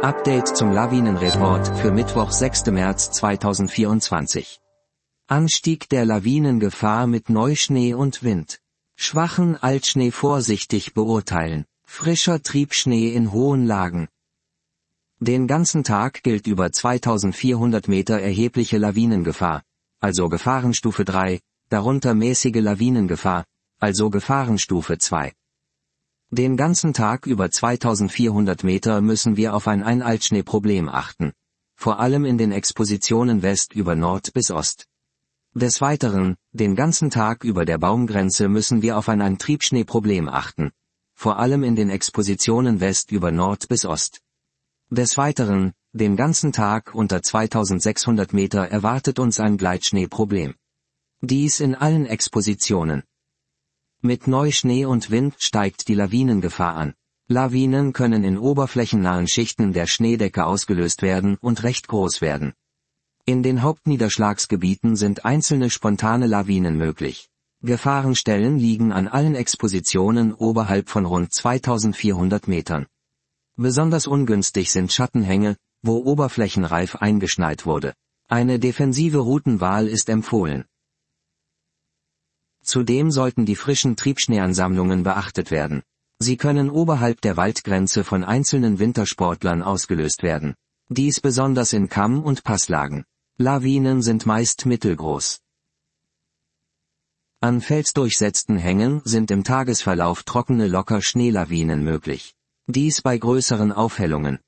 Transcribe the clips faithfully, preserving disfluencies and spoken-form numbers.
Update zum Lawinenreport für Mittwoch, sechster März zweitausendvierundzwanzig. Anstieg der Lawinengefahr mit Neuschnee und Wind. Schwachen Altschnee vorsichtig beurteilen. Frischer Triebschnee in hohen Lagen. Den ganzen Tag gilt über zweitausendvierhundert Meter erhebliche Lawinengefahr, also Gefahrenstufe drei, darunter mäßige Lawinengefahr, also Gefahrenstufe zwei. Den ganzen Tag über zweitausendvierhundert Meter müssen wir auf ein Ein-Altschnee-Problem achten, vor allem in den Expositionen West über Nord bis Ost. Des Weiteren, den ganzen Tag über der Baumgrenze müssen wir auf ein Ein-Triebschnee-Problem achten, vor allem in den Expositionen West über Nord bis Ost. Des Weiteren, den ganzen Tag unter zweitausendsechshundert Meter erwartet uns ein Gleitschnee-Problem. Dies in allen Expositionen. Mit Neuschnee und Wind steigt die Lawinengefahr an. Lawinen können in oberflächennahen Schichten der Schneedecke ausgelöst werden und recht groß werden. In den Hauptniederschlagsgebieten sind einzelne spontane Lawinen möglich. Gefahrenstellen liegen an allen Expositionen oberhalb von rund zweitausendvierhundert Metern. Besonders ungünstig sind Schattenhänge, wo oberflächenreif eingeschneit wurde. Eine defensive Routenwahl ist empfohlen. Zudem sollten die frischen Triebschneeansammlungen beachtet werden. Sie können oberhalb der Waldgrenze von einzelnen Wintersportlern ausgelöst werden. Dies besonders in Kamm- und Passlagen. Lawinen sind meist mittelgroß. An felsdurchsetzten Hängen sind im Tagesverlauf trockene locker Schneelawinen möglich. Dies bei größeren Aufhellungen.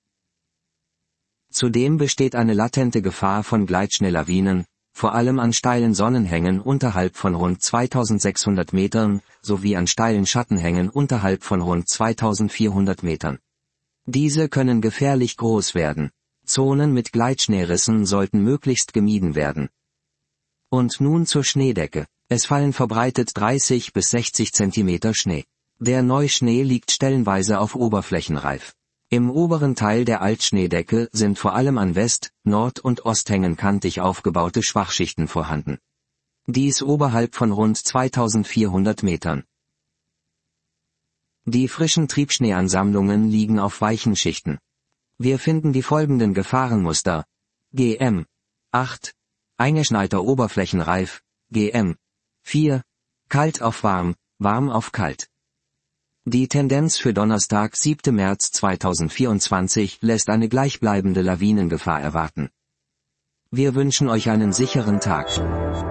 Zudem besteht eine latente Gefahr von Gleitschneelawinen, vor allem an steilen Sonnenhängen unterhalb von rund zweitausendsechshundert Metern, sowie an steilen Schattenhängen unterhalb von rund zweitausendvierhundert Metern. Diese können gefährlich groß werden. Zonen mit Gleitschneerissen sollten möglichst gemieden werden. Und nun zur Schneedecke. Es fallen verbreitet dreißig bis sechzig Zentimeter Schnee. Der Neuschnee liegt stellenweise auf Oberflächenreif. Im oberen Teil der Altschneedecke sind vor allem an West-, Nord- und Osthängen kantig aufgebaute Schwachschichten vorhanden. Dies oberhalb von rund zweitausendvierhundert Metern. Die frischen Triebschneeansammlungen liegen auf weichen Schichten. Wir finden die folgenden Gefahrenmuster: G M acht, eingeschneiter Oberflächenreif, G M vier, kalt auf warm, warm auf kalt. Die Tendenz für Donnerstag, siebter März zweitausendvierundzwanzig lässt eine gleichbleibende Lawinengefahr erwarten. Wir wünschen euch einen sicheren Tag.